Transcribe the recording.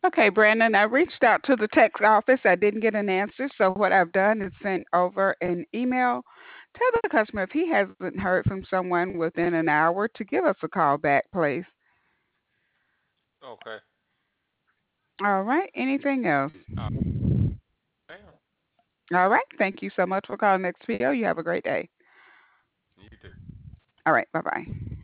Okay, Brandon, I reached out to the text office. I didn't get an answer. So what I've done is sent over an email. Tell the customer if he hasn't heard from someone within an hour to give us a call back, please. Okay. All right. Anything else? Uh, Damn. All right. Thank you so much for calling XPO. You have a great day. You too. All right. Bye bye.